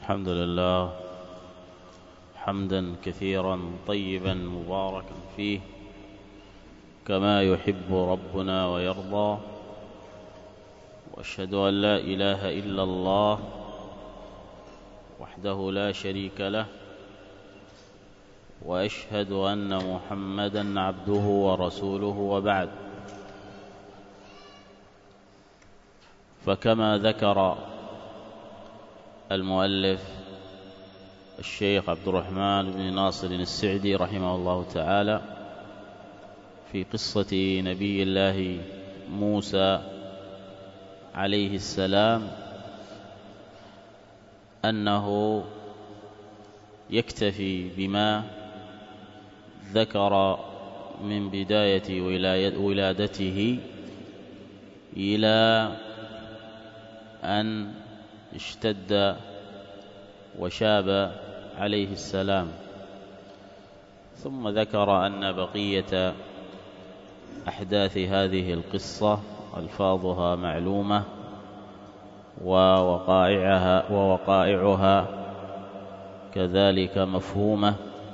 الحمد لله حمدا كثيرا طيبا مباركا فيه كما يحب ربنا ويرضى، وأشهد أن لا إله إلا الله وحده لا شريك له، وأشهد أن محمدا عبده ورسوله، وبعد. فكما ذكر المؤلف الشيخ عبد الرحمن بن ناصر السعدي رحمه الله تعالى في قصة نبي الله موسى عليه السلام أنه يكتفي بما ذكر من بداية ولادته إلى أن اشتد وشاب عليه السلام، ثم ذكر أن بقية أحداث هذه القصة ألفاظها معلومة ووقائعها كذلك مفهومة،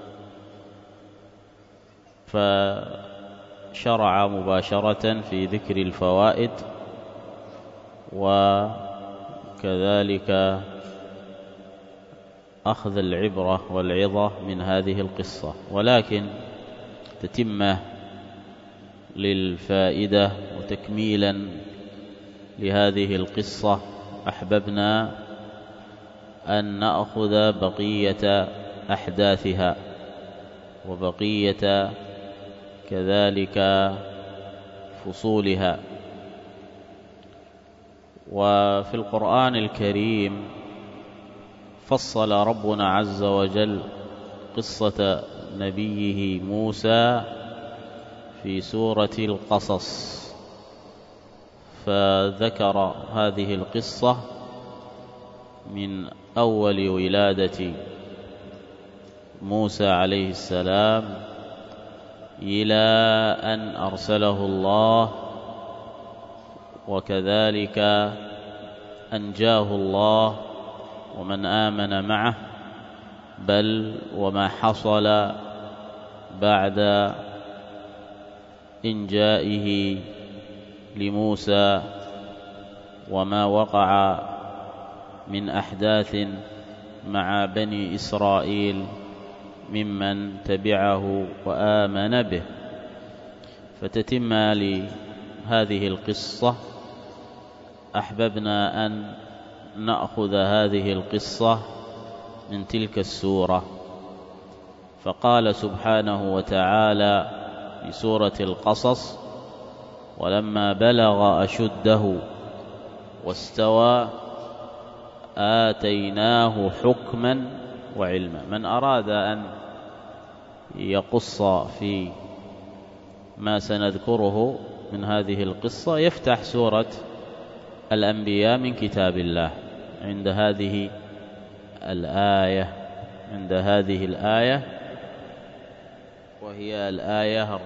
فشرع مباشرة في ذكر الفوائد وكذلك أخذ العبرة والعظة من هذه القصة. ولكن تتمة للفائدة وتكميلا لهذه القصة أحببنا أن نأخذ بقية أحداثها وبقية كذلك فصولها. وفي القرآن الكريم فصل ربنا عز وجل قصة نبيه موسى في سورة القصص، فذكر هذه القصة من أول ولادة موسى عليه السلام إلى أن أرسله الله، وكذلك أنجاه الله ومن آمن معه، بل وما حصل بعد إنجائه لموسى وما وقع من أحداث مع بني إسرائيل ممن تبعه وآمن به. فتتم لهذه القصة أحببنا أن نأخذ هذه القصة من تلك السورة. فقال سبحانه وتعالى في سورة القصص: ولما بلغ أشده واستوى آتيناه حكما وعلما. من أراد أن يقص في ما سنذكره من هذه القصة يفتح سورة الأنبياء من كتاب الله عند هذه الآية وهي الآية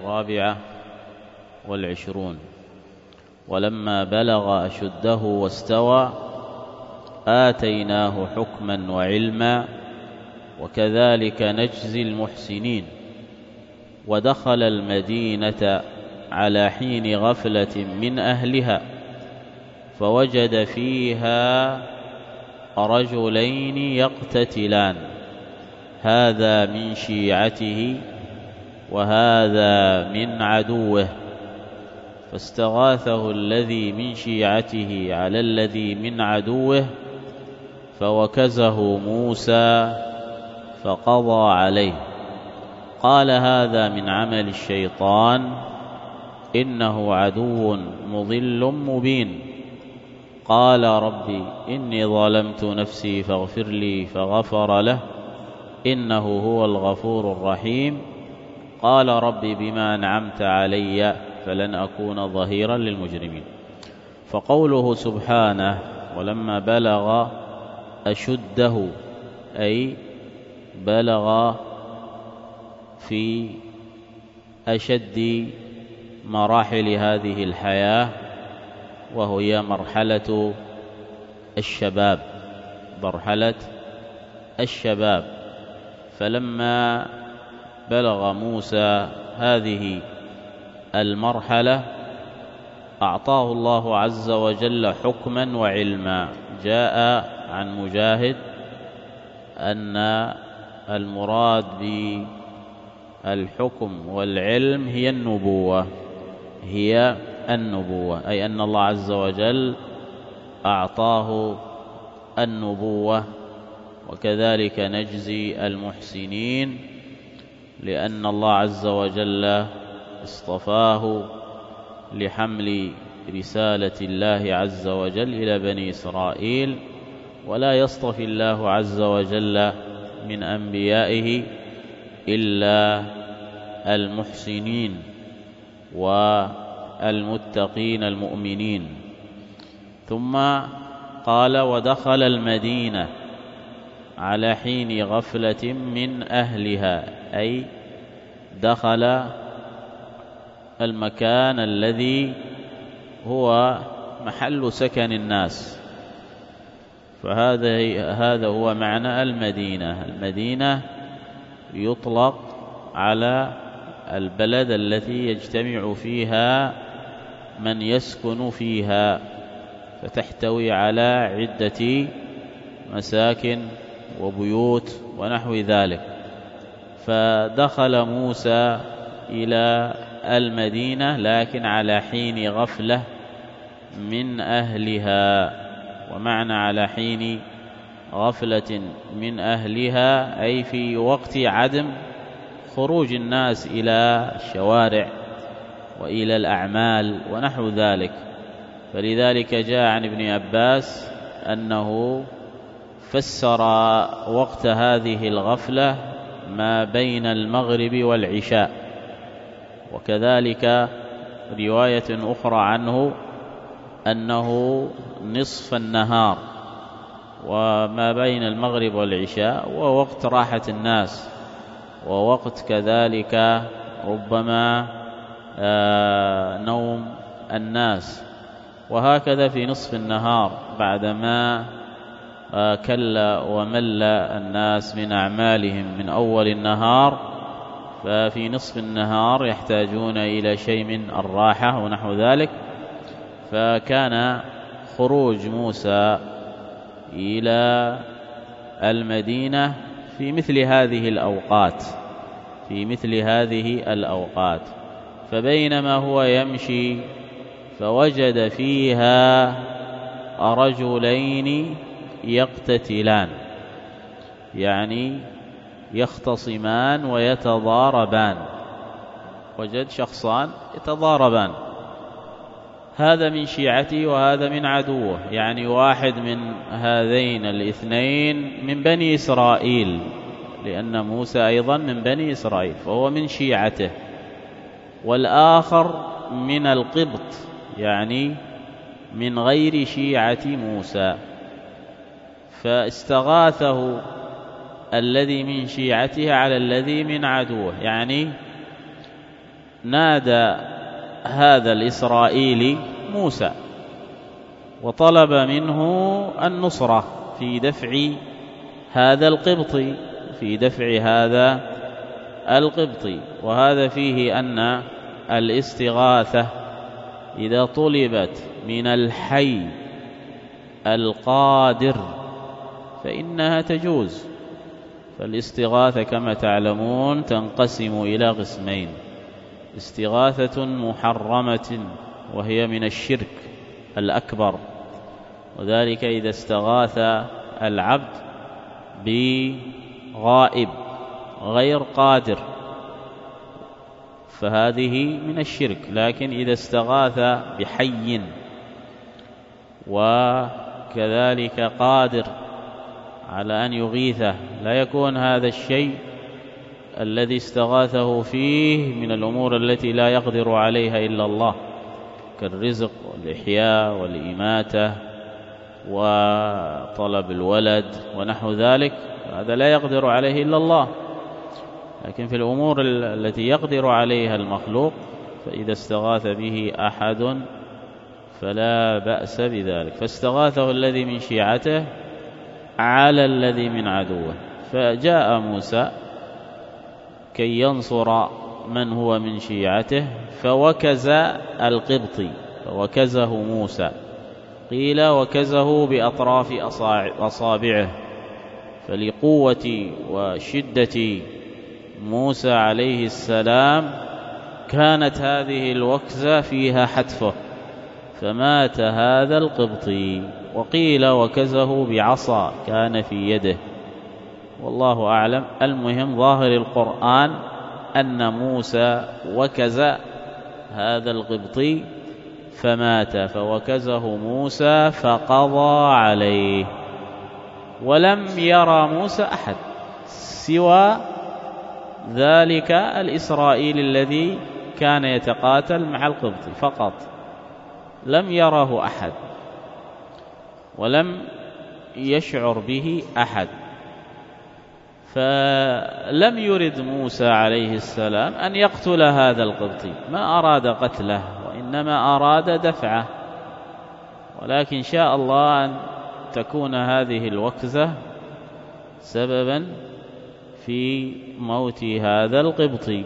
24. ولما بلغ أشده واستوى آتيناه حكما وعلما وكذلك نجزي المحسنين. ودخل المدينة على حين غفلة من أهلها فوجد فيها رجلين يقتتلان، هذا من شيعته وهذا من عدوه، فاستغاثه الذي من شيعته على الذي من عدوه فوكزه موسى فقضى عليه. قال: هذا من عمل الشيطان إنه عدو مضل مبين. قال: ربي إني ظلمت نفسي فاغفر لي، فغفر له إنه هو الغفور الرحيم. قال: ربي بما أنعمت علي فلن أكون ظهيرا للمجرمين. فقوله سبحانه: ولما بلغ أشده، أي بلغ في أشد مراحل هذه الحياة، وهي مرحلة الشباب، مرحلة الشباب. فلما بلغ موسى هذه المرحلة أعطاه الله عز وجل حكما وعلما. جاء عن مجاهد أن المراد بالحكم والعلم هي النبوة، أي أن الله عز وجل أعطاه النبوة. وكذلك نجزي المحسنين، لأن الله عز وجل اصطفاه لحمل رسالة الله عز وجل إلى بني إسرائيل، ولا يصطفي الله عز وجل من أنبيائه إلا المحسنين والمتقين المؤمنين. ثم قال: ودخل المدينة على حين غفلة من أهلها، أي دخل المكان الذي هو محل سكن الناس. فهذا هو معنى المدينة. المدينة يطلق على البلد التي يجتمع فيها من يسكن فيها، فتحتوي على عدة مساكن وبيوت ونحو ذلك. فدخل موسى إلى المدينة لكن على حين غفلة من أهلها. ومعنى على حين غفلة من أهلها أي في وقت عدم خروج الناس إلى الشوارع وإلى الأعمال ونحو ذلك. فلذلك جاء عن ابن عباس أنه فسر وقت هذه الغفلة ما بين المغرب والعشاء. وكذلك رواية أخرى عنه أنه نصف النهار، وما بين المغرب والعشاء ووقت راحة الناس، ووقت كذلك ربما نوم الناس. وهكذا في نصف النهار بعدما كل ومل الناس من أعمالهم من أول النهار، ففي نصف النهار يحتاجون إلى شيء من الراحة ونحو ذلك. فكان خروج موسى إلى المدينة في مثل هذه الأوقات. فبينما هو يمشي فوجد فيها رجلين يقتتلان، يعني يختصمان ويتضاربان. وجد شخصان يتضاربان، هذا من شيعته وهذا من عدوه، يعني واحد من هذين الاثنين من بني إسرائيل، لأن موسى أيضا من بني إسرائيل فهو من شيعته، والآخر من القبط يعني من غير شيعة موسى. فاستغاثه الذي من شيعته على الذي من عدوه، يعني نادى هذا الإسرائيلي موسى وطلب منه النصرة في دفع هذا القبطي. وهذا فيه أن الاستغاثة إذا طلبت من الحي القادر فإنها تجوز. فالاستغاثة كما تعلمون تنقسم إلى قسمين: استغاثة محرمة وهي من الشرك الأكبر، وذلك إذا استغاث العبد بغائب غير قادر فهذه من الشرك. لكن إذا استغاث بحي وكذلك قادر على أن يغيثه لا يكون هذا الشيء الذي استغاثه فيه من الأمور التي لا يقدر عليها إلا الله، كالرزق والإحياء والإماتة وطلب الولد ونحو ذلك، هذا لا يقدر عليه إلا الله. لكن في الأمور التي يقدر عليها المخلوق فإذا استغاث به أحد فلا بأس بذلك. فاستغاثه الذي من شيعته على الذي من عدوه. فجاء موسى كي ينصر من هو من شيعته فوكز القبطي، فوكزه موسى، قيل وكزه بأطراف أصابعه، فلقوة وشدة موسى عليه السلام كانت هذه الوكزة فيها حتفه، فمات هذا القبطي. وقيل وكزه بعصا كان في يده، والله أعلم. المهم ظاهر القرآن أن موسى وكز هذا القبطي فمات، فوكزه موسى فقضى عليه. ولم يرى موسى أحد سوى ذلك الإسرائيلي الذي كان يتقاتل مع القبطي فقط، لم يره أحد ولم يشعر به أحد. فلم يرد موسى عليه السلام أن يقتل هذا القبطي، ما أراد قتله وإنما أراد دفعه، ولكن شاء الله أن تكون هذه الوكزة سببا في موت هذا القبطي.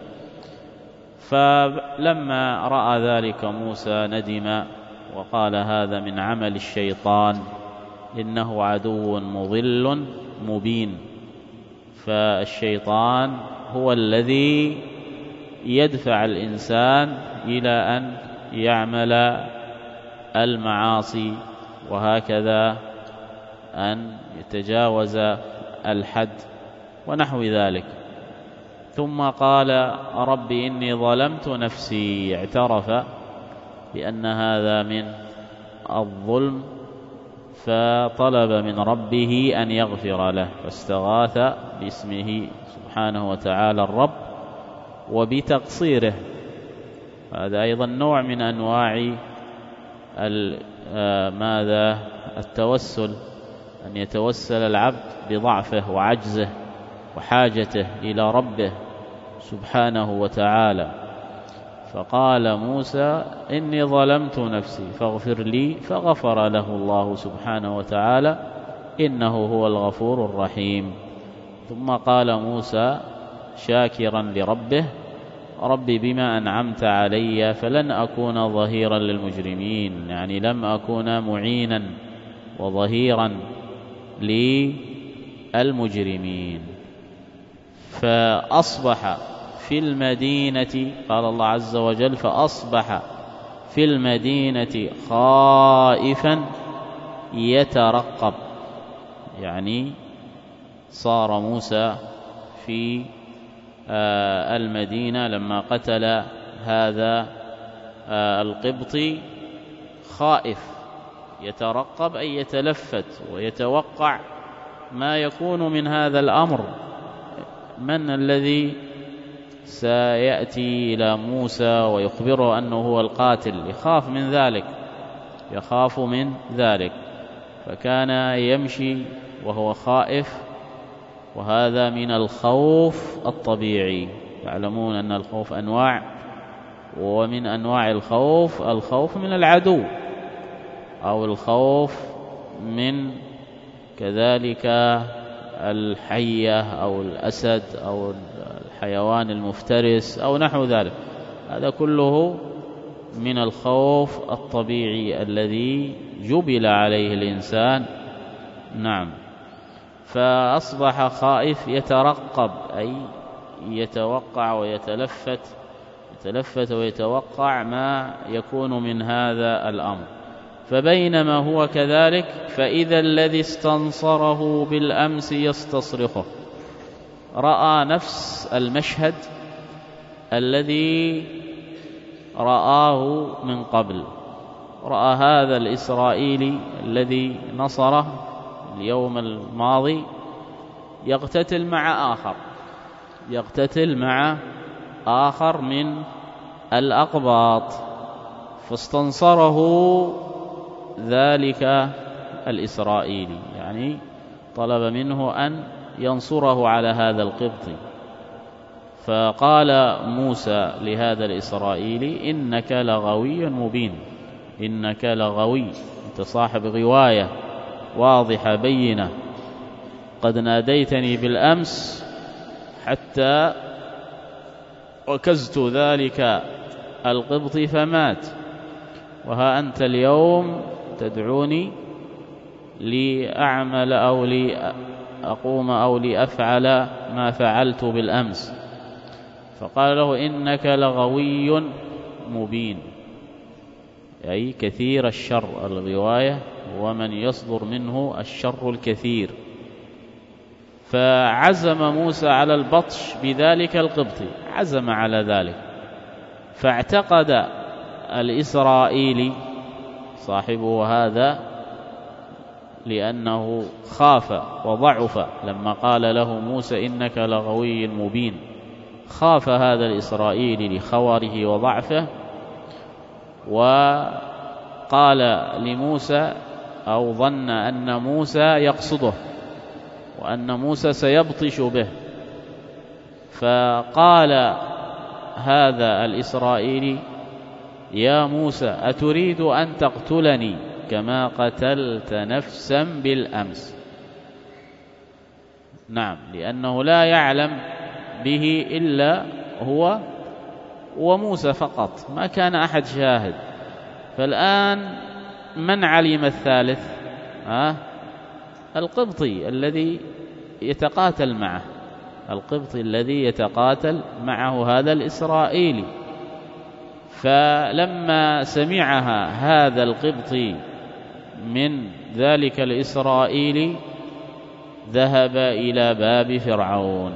فلما رأى ذلك موسى ندم وقال هذا من عمل الشيطان إنه عدو مضل مبين. فالشيطان هو الذي يدفع الإنسان إلى أن يعمل المعاصي، وهكذا أن يتجاوز الحد ونحو ذلك. ثم قال رب إني ظلمت نفسي، اعترف بأن هذا من الظلم، فطلب من ربه أن يغفر له، فاستغاث باسمه سبحانه وتعالى الرب وبتقصيره. هذا أيضا نوع من أنواع التوسل، أن يتوسل العبد بضعفه وعجزه وحاجته إلى ربه سبحانه وتعالى. فقال موسى إني ظلمت نفسي فاغفر لي، فغفر له الله سبحانه وتعالى إنه هو الغفور الرحيم. ثم قال موسى شاكرا لربه رب بما أنعمت علي فلن أكون ظهيرا للمجرمين، يعني لم أكون معينا وظهيرا للمجرمين. فأصبح في المدينة، قال الله عز وجل فأصبح في المدينة خائفا يترقب، يعني صار موسى في المدينة لما قتل هذا القبطي خائف، يترقب أي يتلفت ويتوقع ما يكون من هذا الأمر، من الذي سيأتي إلى موسى ويخبره أنه هو القاتل، يخاف من ذلك. فكان يمشي وهو خائف، وهذا من الخوف الطبيعي. يعلمون أن الخوف أنواع، ومن أنواع الخوف من العدو، أو الخوف من كذلك الحية أو الأسد أو الحيوان المفترس أو نحو ذلك. هذا كله من الخوف الطبيعي الذي جبل عليه الإنسان. نعم. فأصبح خائف يترقب، أي يتوقع يتلفت ويتوقع ما يكون من هذا الأمر. فبينما هو كذلك فإذا الذي استنصره بالأمس يستصرخه، رأى نفس المشهد الذي رآه من قبل. رأى هذا الإسرائيلي الذي نصره اليوم الماضي يقتتل مع آخر من الأقباط، فاستنصره ذلك الإسرائيلي، يعني طلب منه أن ينصره على هذا القبطي. فقال موسى لهذا الإسرائيلي إنك لغوي مبين، إنك لغوي، أنت صاحب غواية واضحة بينة، لقد ناديتني بالأمس حتى وكزت ذلك القبط فمات، وها أنت اليوم تدعوني لأعمل أو لأقوم أو لأفعل ما فعلت بالأمس. فقال له إنك لغوي مبين، أي كثير الشر. الغواية ومن يصدر منه الشر الكثير. فعزم موسى على البطش بذلك القبطي، عزم على ذلك. فاعتقد الإسرائيلي صاحبه هذا، لأنه خاف وضعف لما قال له موسى إنك لغوي مبين، خاف هذا الإسرائيلي لخوره وضعفه، وقال لموسى أو ظن أن موسى يقصده وأن موسى سيبطش به، فقال هذا الإسرائيلي يا موسى أتريد أن تقتلني كما قتلت نفسا بالأمس؟ نعم، لأنه لا يعلم به إلا هو وموسى فقط، ما كان أحد شاهد. فالآن من علم الثالث؟ القبطي الذي يتقاتل معه، القبطي الذي يتقاتل معه هذا الإسرائيلي. فلما سمعها هذا القبطي من ذلك الإسرائيلي ذهب إلى باب فرعون،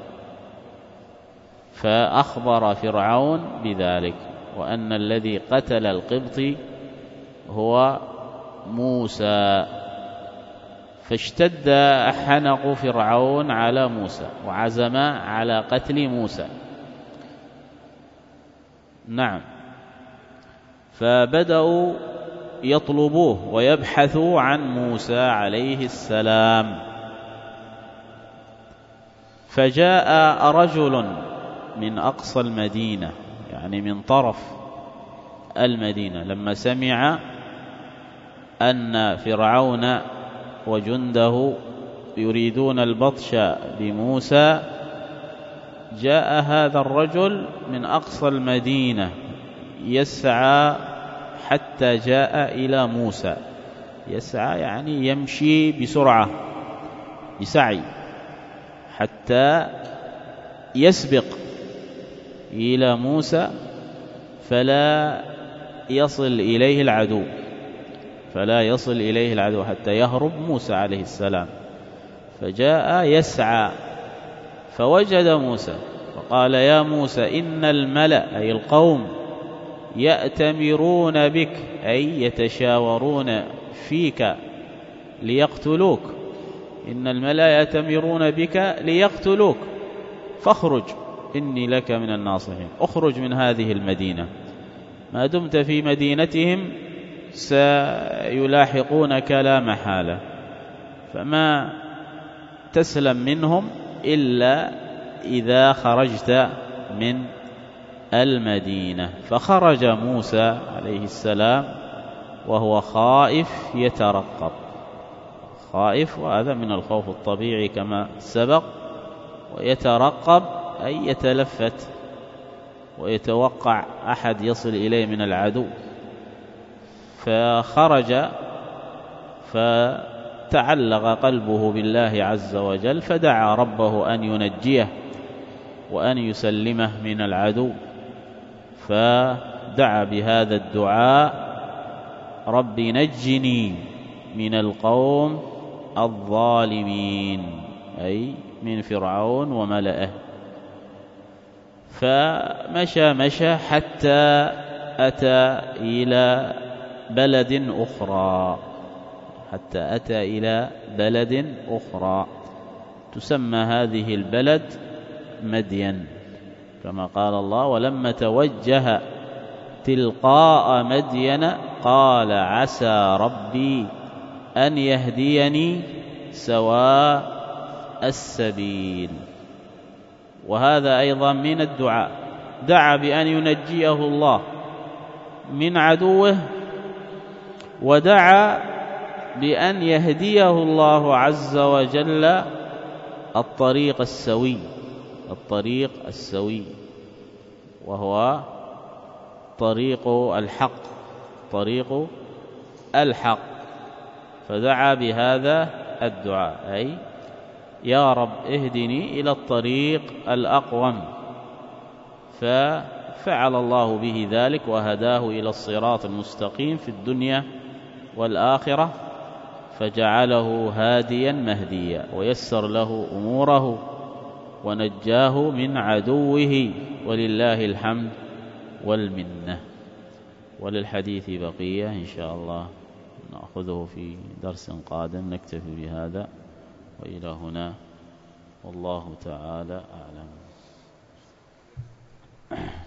فأخبر فرعون بذلك، وأن الذي قتل القبطي هو موسى. فاشتد حنق فرعون على موسى وعزم على قتل موسى. نعم، فبدأوا يطلبوه ويبحثوا عن موسى عليه السلام. فجاء رجل من أقصى المدينة، يعني من طرف المدينة، لما سمع أن فرعون وجنده يريدون البطش بموسى، جاء هذا الرجل من أقصى المدينة يسعى حتى جاء إلى موسى. يسعى يعني يمشي بسرعة، بسعي، حتى يسبق إلى موسى فلا يصل إليه العدو، فلا يصل إليه العدو حتى يهرب موسى عليه السلام. فجاء يسعى فوجد موسى فقال يا موسى إن الملأ أي القوم يأتمرون بك، أي يتشاورون فيك ليقتلوك. إن الملأ يأتمرون بك ليقتلوك فاخرج إني لك من الناصحين. اخرج من هذه المدينة، ما دمت في مدينتهم سيلاحقونك لا محالة، فما تسلم منهم إلا إذا خرجت من المدينة. فخرج موسى عليه السلام وهو خائف يترقب، خائف، وهذا من الخوف الطبيعي كما سبق. ويترقب أي يتلفت ويتوقع أحد يصل إليه من العدو. فخرج فتعلق قلبه بالله عز وجل، فدعا ربه أن ينجيه وأن يسلمه من العدو. فدعا بهذا الدعاء رب نجني من القوم الظالمين، أي من فرعون وملئه. فمشى حتى أتى إلى بلد أخرى، حتى أتى إلى بلد أخرى تسمى هذه البلد مدين، كما قال الله ولما توجه تلقاء مدين قال عسى ربي أن يهديني سواء السبيل. وهذا أيضا من الدعاء، دعا بأن ينجيه الله من عدوه، ودعا بأن يهديه الله عز وجل الطريق السوي وهو طريق الحق. فدعا بهذا الدعاء، أي يا رب اهدني إلى الطريق الأقوم، ففعل الله به ذلك وهداه إلى الصراط المستقيم في الدنيا والآخرة، فجعله هاديا مهديا ويسر له أموره ونجاه من عدوه، ولله الحمد والمنة. وللحديث بقية إن شاء الله نأخذه في درس قادم. نكتفي بهذا وإلى هنا، والله تعالى أعلم.